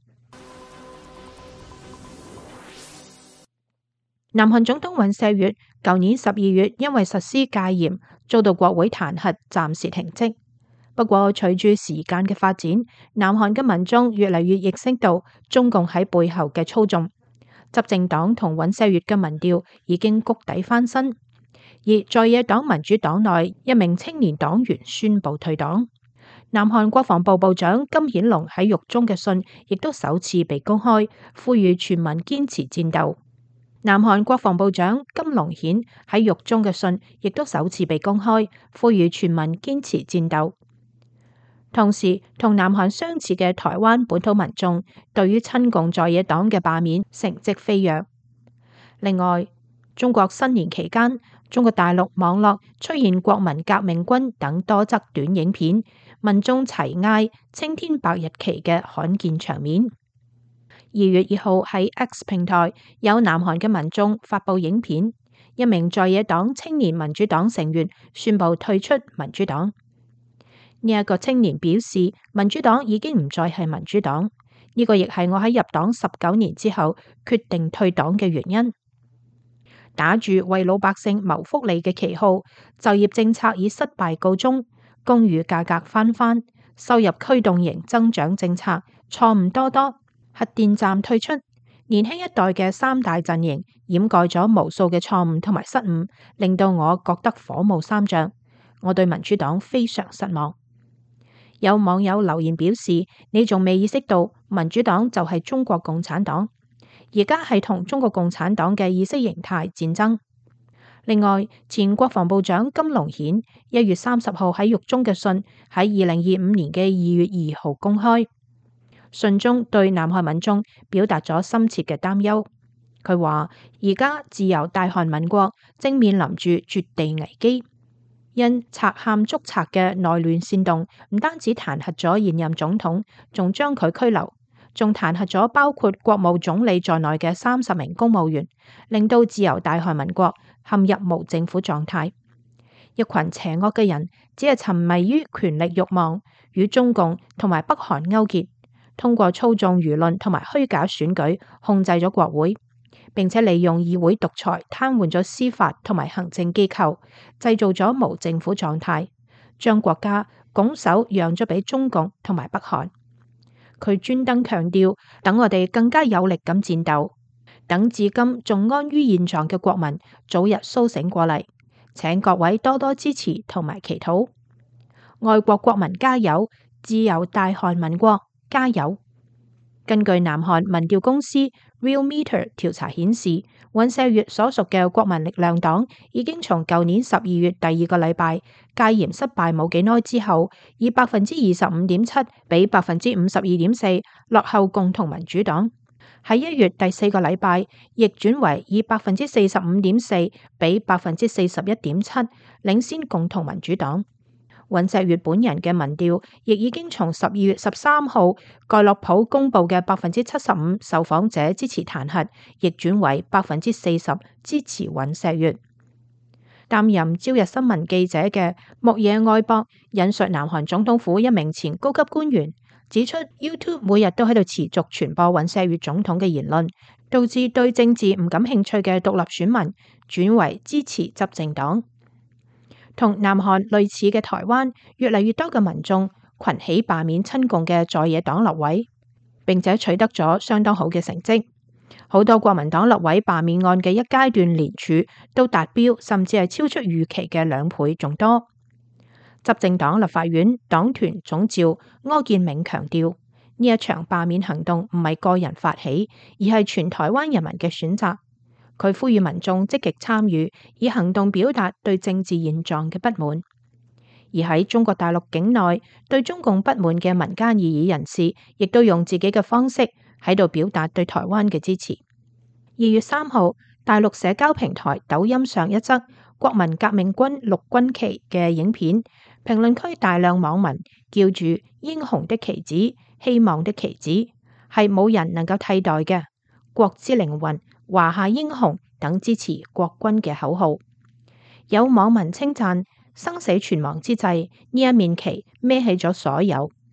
南韓總統尹錫悅舊年十二月因為實施戒嚴，遭到國會彈劾，暫時停職。不過，隨住時間嘅發展，南韓嘅民眾越嚟越認識到中共喺背後嘅操縱。執政黨同尹錫悅嘅民調已經谷底翻身，而在野黨民主黨內一名青年黨員宣布退黨。南韓國防部部長金顯龍喺獄中嘅信亦都首次被公開，呼籲全民堅持戰鬥。南韓國防部長金龍顯喺獄中嘅信亦都首次被公開，呼籲全民堅持戰鬥。同時，同南韓相似嘅台灣本土民眾對於親共在野黨嘅罷免成績飛躍。另外，中國新年期間，中國大陸網絡出現國民革命軍等多則短影片，民眾齊嗌青天白日旗嘅罕見場面。二月二號喺 X 平台，有南韓嘅民眾發佈影片，一名在野黨青年民主黨成員宣布退出民主黨。呢一個青年表示，民主黨已經唔再係民主黨，呢個亦係我喺入黨十九年之後決定退黨嘅原因。打住為老百姓謀福利嘅旗號，就業政策以失敗告終，公寓價格翻番，收入驅動型增長政策錯誤多多。核電站退出，年輕一代嘅三大陣營掩蓋咗無數嘅錯誤同埋失誤，令到我覺得火冒三丈。我對民主黨非常失望。有網友留言表示：你仲未意識到民主黨就係中國共產黨，而家係同中國共產黨嘅意識形態戰爭。另外，前國防部長金龍顯一月三十號喺獄中嘅信喺二零二五年嘅二月二號公開。信中對南韓民眾表達咗深切嘅擔憂。佢話：而家自由大韓民國正面臨住絕地危機，因賊喊捉賊嘅內亂煽動，唔單止彈劾咗現任總統，仲將佢拘留，仲彈劾咗包括國務總理在內嘅三十名公務員，令到自由大韓民國陷入無政府狀態。一群邪惡嘅人只係沉迷於權力慾望，與中共同埋北韓勾結，通過操縱輿論同埋虛假選舉控制咗國會，並且利用議會獨裁癱瘓咗司法同埋行政機構，製造咗無政府狀態，將國家拱手讓咗俾中共同埋北韓。佢專登強調，等我哋更加有力咁戰鬥，等至今仲安於現狀嘅國民早日甦醒過嚟。請各位多多支持同埋祈禱，愛國國民加油，自由大韓民國加油！根據南韓民調公司 Realmeter 調查顯示，尹錫悅所屬嘅國民力量黨已經從舊年十二月第二個禮拜戒嚴失敗冇幾耐之後，以百分之二十五點七比百分之五十二點四落後共同民主黨。喺一月第四個禮拜，逆轉為以百分之四十五點四比百分之四十一點七領先共同民主黨。尹錫悅本人嘅民調亦已經從十二月十三號蓋洛普公布嘅百分之七十五受訪者支持彈劾，逆轉為百分之四十支持尹錫悅。擔任朝日新聞記者嘅木野愛博引述南韓總統府一名前高級官員指出 ，YouTube 每日都喺度持續傳播尹錫悅總統嘅言論，導致對政治唔感興趣嘅獨立選民轉為支持執政黨。同南韓類似嘅台灣，越嚟越多嘅民眾群起罷免親共嘅在野黨立委，並且取得咗相當好嘅成績。好多國民黨立委罷免案嘅一階段連署都達標，甚至係超出預期嘅兩倍仲多。執政黨立法院黨團總召柯建銘強調，呢一場罷免行動唔係個人發起，而係全台灣人民嘅選擇。佢呼籲民眾積極參與，以行動表達對政治現狀嘅不滿。而喺中國大陸境內，對中共不滿嘅民間異議人士，亦都用自己嘅方式喺度表達對台灣嘅支持。二月三號，大陸社交平台抖音上一則國民革命軍陸軍旗嘅影片，評論區大量網民叫住英雄的旗子、希望的旗子，係冇人能夠替代嘅國之靈魂、華夏英雄等支持國軍嘅口號。有網民稱讚生死存亡之際，呢一面旗孭起咗所有，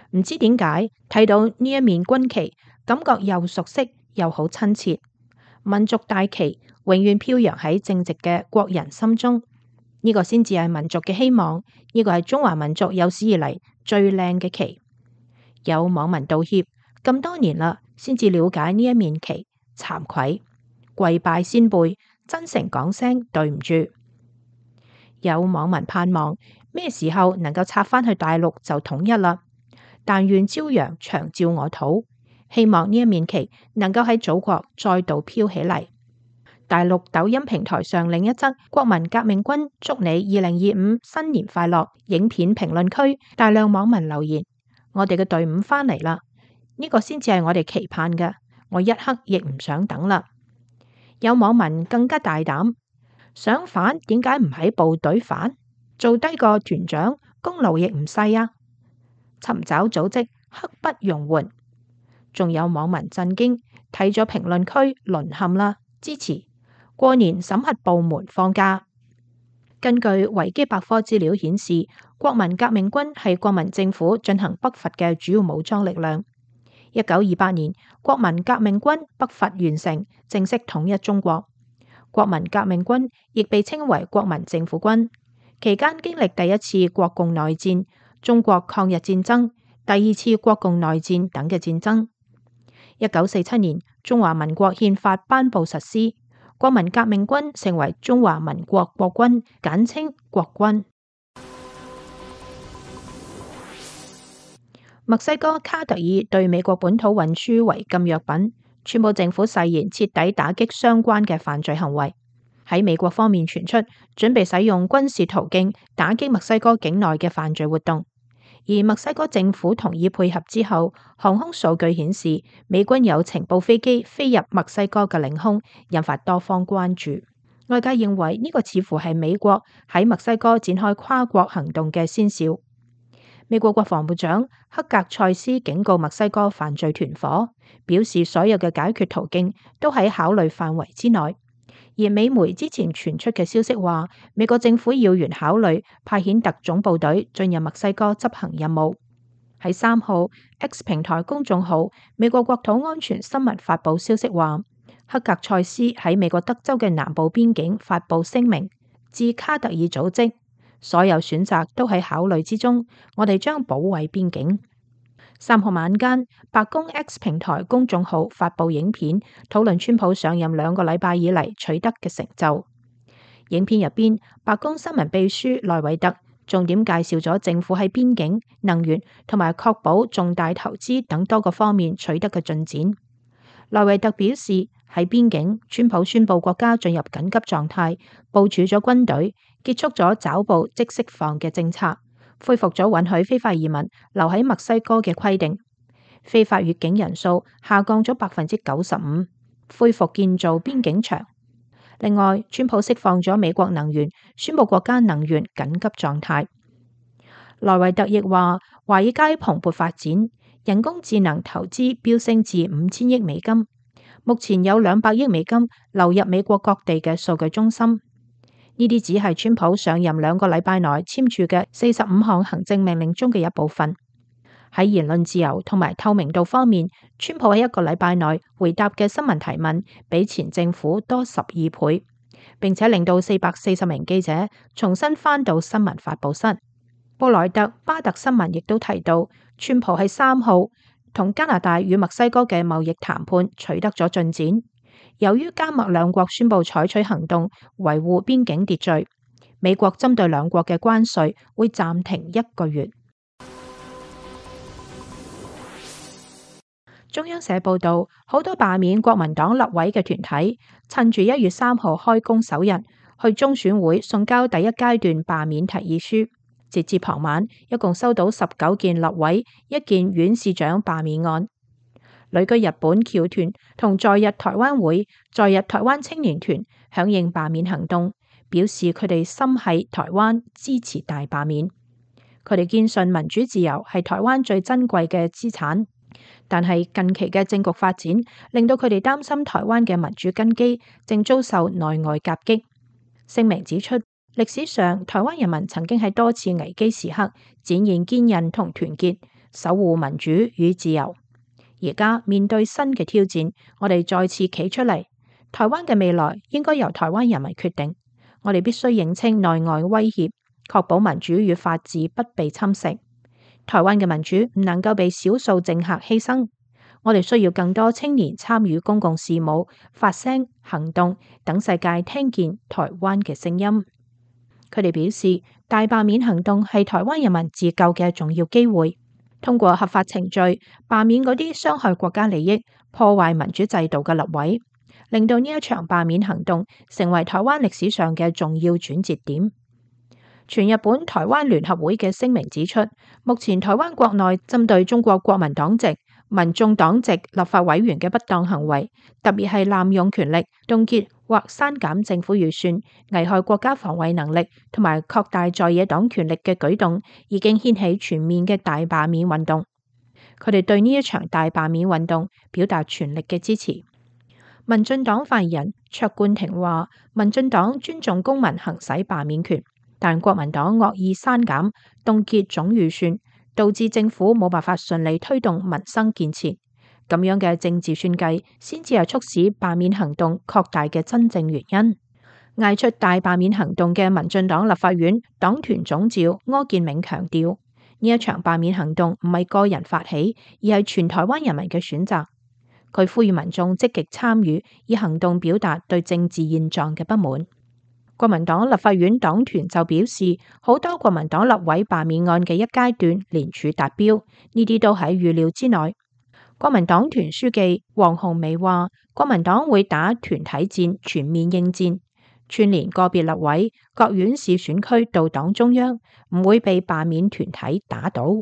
唔知點解睇到呢一面軍旗，感覺又熟悉又好親切。民族大旗永遠飄揚喺正直嘅國人心中，呢個先至係民族嘅希望，呢個係中華民族有史以嚟最靚嘅旗。有網民道歉，咁多年啦，先至了解呢一面旗，慚愧，跪拜先輩，真誠講聲對唔住。有網民盼望咩時候能夠拆返去大陸就統一啦，但願朝陽長照我土，希望呢一面旗能夠喺祖國再度飄起嚟。大陸抖音平台上另一則國民革命軍祝你二零二五新年快樂影片評論區，大量網民留言：我哋嘅隊伍返嚟啦，呢個先至係我哋期盼嘅，我一刻亦唔想等啦。有網民更加大膽，想反點解唔喺部隊反，做低個團長功勞亦唔細啊！尋找組織刻不容緩。仲有網民震驚，睇咗評論區淪陷啦，支持過年審核部門放假。根據維基百科資料顯示，國民革命軍係國民政府進行北伐嘅主要武裝力量。一九二八年，國民革命軍北伐完成，正式統一中國。國民革命軍亦被稱為國民政府軍，期間經歷第一次國共內戰、中國抗日戰爭、第二次國共內戰等嘅戰爭。一九四七年，中華民國憲法頒布實施，國民革命軍成為中華民國國軍，簡稱國軍。墨西哥卡特爾對美國本土運輸違禁藥品，川普政府誓言徹底打擊相關嘅犯罪行為。喺美國方面傳出，準備使用軍事途徑打擊墨西哥境內嘅犯罪活動。而墨西哥政府同意配合之後，航空數據顯示美軍有情報飛機飛入墨西哥嘅領空，引發多方關注。外界認為呢個似乎係美國喺墨西哥展開跨國行動嘅先兆。美國國防部長克格塞斯警告墨西哥犯罪團伙，表示所有嘅解決途徑都喺考慮範圍之內。而美媒之前傳出嘅消息話，美國政府要員考慮派遣特種部隊進入墨西哥執行任務。喺三號 X 平台公眾號美國國土安全新聞發佈消息話，克格塞斯喺美國德州嘅南部邊境發佈聲明，致卡特爾組織，所有選擇都喺考慮之中，我哋將保衛邊境。三號晚間，白宮 X 平台公眾號發佈影片，討論川普上任兩個禮拜以嚟取得嘅成就。影片入邊，白宮新聞秘書萊維特重點介紹咗政府喺邊境、能源同埋確保重大投資等多個方面取得嘅進展。萊維特表示，喺邊境，川普宣布國家進入緊急狀態，部署咗軍隊，結束咗抓捕即釋放嘅政策，恢復咗允許非法移民留喺墨西哥嘅規定，非法越境人數下降咗百分之九十五，恢復建造邊境牆。另外，川普釋放咗美國能源，宣布國家能源緊急狀態。萊維特亦話，華爾街蓬勃發展，人工智能投資飆升至五千億美金，目前有兩百億美金流入美國各地嘅數據中心。呢啲只係川普上任兩個禮拜內簽署嘅四十五項行政命令中嘅一部分。喺言論自由同埋透明度方面，川普喺一個禮拜內回答嘅新聞提問比前政府多十二倍，並且令到四百四十名記者重新返到新聞發佈室。布萊特巴特新聞亦都提到，川普喺三號同加拿大與墨西哥嘅貿易談判取得咗進展。由於加墨兩國宣布採取行動維護邊境秩序，美國針對兩國嘅關稅會暫停一個月。中央社報道，好多罷免國民黨立委嘅團體趁住一月三號開工首日，去中選會送交第一階段罷免提議書。截至傍晚，一共收到十九件立委、一件縣市長罷免案。旅居日本僑團同在日台灣會、在日台灣青年團響應罷免行動，表示佢哋心繫台灣，支持大罷免。佢哋堅信民主自由係台灣最珍貴嘅資產，但係近期嘅政局發展令到佢哋擔心台灣嘅民主根基正遭受內外夾擊。聲明指出，歷史上台灣人民曾經喺多次危機時刻展現堅韌同團結， 守護民主與自由。而家面對新嘅挑戰，我哋再次企出嚟，台灣嘅未來應該由台灣人民決定。我哋必須認清內外威脅，確保民主與法治不被侵蝕。台灣嘅民主唔能夠被少數政客犧牲。我哋需要更多青年參與公共事務、發聲、行動，等世界聽見台灣嘅聲音。佢哋表示，大罷免行動係台灣人民自救嘅重要機會，通過合法程序罷免嗰啲傷害國家利益、破壞民主制度嘅立委，令到呢一場罷免行動成為台灣歷史上嘅重要轉折點。全日本台灣聯合會嘅聲明指出，目前台灣國內針對中國國民黨籍、民眾黨籍立法委員嘅不當行為，特別係濫用權力、凍結或刪減政府預算、危害國家防衛能力同埋擴大在野黨權力嘅舉動，已經掀起全面嘅大罷免運動。佢哋對呢一場大罷免運動表達全力嘅支持。民進黨發言人卓冠廷話，民進黨尊重公民行使罷免權，但國民黨惡意刪減、凍結總預算，導致政府冇辦法順利推動民生建設，咁樣嘅政治算計先至係促使罷免行動擴大嘅真正原因。嗌出大罷免行動嘅民進黨立法院黨團總召柯建銘強調，呢一場罷免行動唔係個人發起，而係全台灣人民嘅選擇。佢呼籲民眾積極參與，以行動表達對政治現狀嘅不滿。國民黨立法院黨團就表示，好多國民黨立委罷免案嘅一階段聯署達標，呢啲都喺預料之內。國民黨團書記黃鴻薇話，國民黨會打團體戰，全面應戰，串聯個別立委、各縣市選區到黨中央，唔會被罷免團體打倒。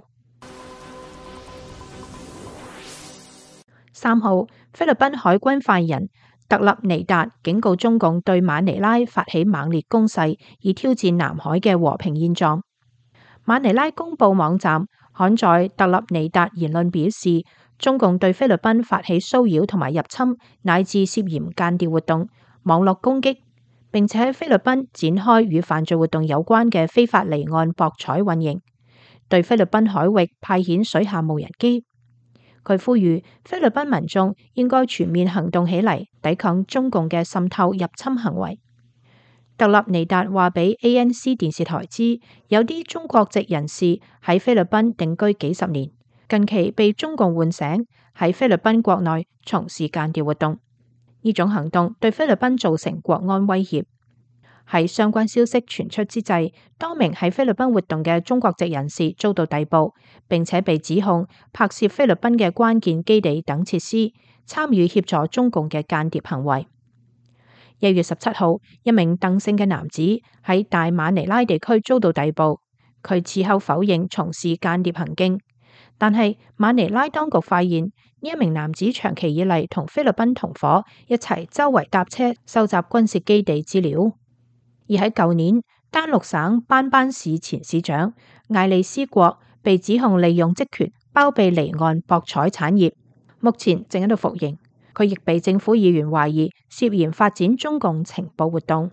三號，菲律賓海軍發言人特立尼達警告中共對馬尼拉發起猛烈攻勢，以挑戰南海嘅和平現狀。馬尼拉公報網站刊載特立尼達言論表示，中共對菲律賓發起騷擾同埋入侵，乃至涉嫌間諜活動、網絡攻擊，並且喺菲律賓展開與犯罪活動有關嘅非法離岸博彩運營，對菲律賓海域派遣水下無人機。佢呼籲菲律賓民眾應該全面行動起嚟，抵抗中共嘅滲透入侵行為。特立尼達話俾 A N C 電視台知，有啲中國籍人士喺菲律賓定居幾十年，近期被中共喚醒，喺菲律賓國內從事間諜活動。呢種行動對菲律賓造成國安威脅。喺相關消息傳出之際，多名喺菲律賓活動嘅中國籍人士遭到逮捕，並且被指控拍攝菲律賓嘅關鍵基地等設施，參與協助中共嘅間諜行為。一月十七號，一名鄧姓嘅男子喺大馬尼拉地區遭到逮捕，佢事後否認從事間諜行徑，但係馬尼拉當局發現呢一名男子長期以嚟同菲律賓同伙一齊周圍搭車收集軍事基地資料。而喺舊年，丹陸省班班市前市長艾利斯國被指控利用職權包庇離岸博彩產業，目前正喺度服刑。佢亦被政府議員懷疑涉嫌發展中共情報活動。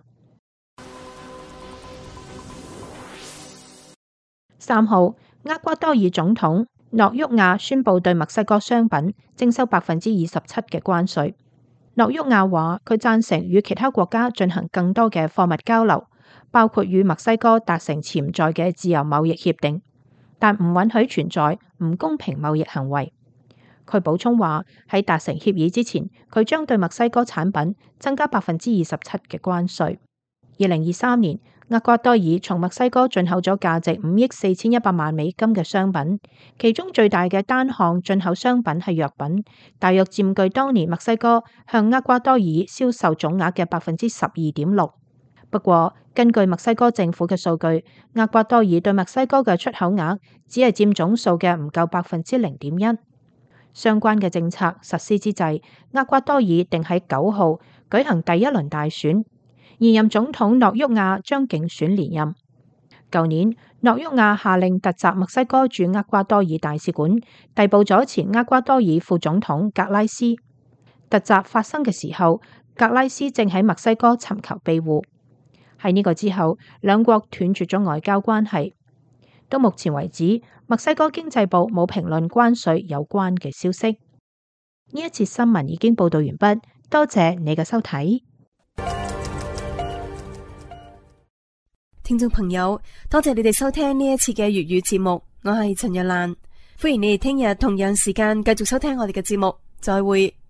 三號，厄瓜多爾總統諾沃亞宣布對墨西哥商品徵收百分之二十七嘅關稅。諾沃亞話佢贊成與其他國家進行更多嘅貨物交流，包括與墨西哥達成潛在嘅自由貿易協定，但唔允許存在唔公平貿易行為。佢補充話喺達成協議之前，佢將對墨西哥產品增加百分之二十七嘅關稅。二零二三年，厄瓜多爾從墨西哥進口咗價值五億四千一百萬美金嘅商品，其中最大嘅單項進口商品係藥品，大約佔據當年墨西哥向厄瓜多爾銷售總額嘅百分之十二點六。不過，根據墨西哥政府嘅數據，厄瓜多爾對墨西哥嘅出口額只係佔總數嘅唔夠百分之零點一。相關嘅政策實施之際，厄瓜多爾定喺九號舉行第一輪大選。現任總統諾沃亞將競選連任。舊年，諾沃亞下令突襲墨西哥駐厄瓜多爾大使館，逮捕咗前厄瓜多爾副總統格拉斯。突襲發生嘅時候，格拉斯正喺墨西哥尋求庇護。喺呢個之後，兩國斷絕咗外交關係。到目前為止， 墨西哥經濟部冇評論關稅有關嘅消息。呢一節新聞已經報道完畢，多謝你嘅收睇。 聽眾朋友，多謝你哋收聽呢一次嘅粵語節目，我係陳若蘭，歡迎你哋聽日同樣時間繼續收聽我哋嘅節目，再會。